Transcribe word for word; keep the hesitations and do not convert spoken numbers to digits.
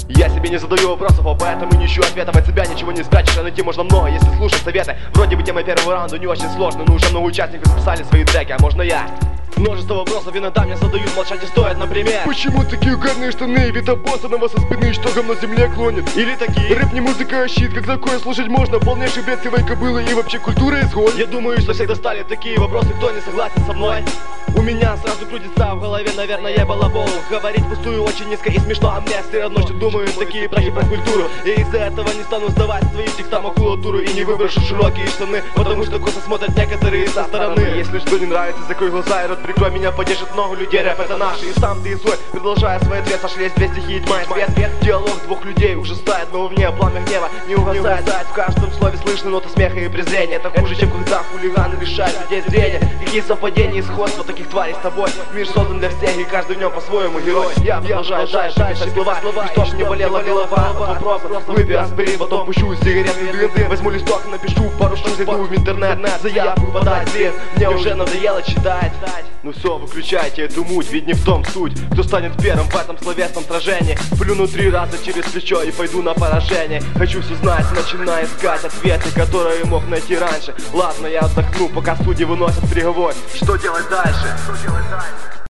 Я себе не задаю вопросов, а поэтому не ищу ответов. От себя ничего не спрячешь, а найти можно много, если слушать советы. Вроде бы тема первого раунда не очень сложная, но уже много участников записали свои треки, а можно я? Множество вопросов иногда мне задают, молчать не стоит, например: почему такие угарные штаны, вид обоссанного со спины, что говно земле клонит? Или такие: рэп не музыка, а щит, как такое слушать можно? Полнейший бред сивой кобылы и вообще культура изгой. Я думаю, что всех достали такие вопросы, кто не согласен со мной. У меня сразу крутится в голове, наверное, балабол. Говорить пустую очень низко и смешно, а мне все равно, что думают такие прохи про культуру. И из-за этого не стану сдавать свои текста макулатуру и не выброшу широкие штаны, потому что косо смотрят некоторые со стороны. Если что не нравится, закрой глаза и рот прикрой, меня поддержит много людей, рэп это наш. И сам ты и свой, продолжая свой ответ, сошлись две стихи и тьма и свет. Диалог двух людей ужасает, но в мне пламя гнева не угасает. В каждом слове слышно ноты смеха и презрения. Это хуже, чем когда хулиганы лишают людей зрения. Какие совпадения и сходства таких тварей с тобой. Мир создан для всех, и каждый в нем по-своему герой. Я продолжаю дальше писать слова, и что ж мне болела голова от вопроса. Выпью аспирин, потом пущу сигаретный дым. Возьму листок, напишу пару штук, зайду в интернет, заявку подать, блин, мне уже надоело читать. Ну все, выключайте эту муть, ведь не в том суть. Кто станет первым в этом словесном сражении? Плюну три раза через плечо и пойду на поражение. Хочу все знать, начинаю искать ответы, которые мог найти раньше. Ладно, я отдохну, пока судьи выносят приговор. Что делать дальше? Что делать дальше?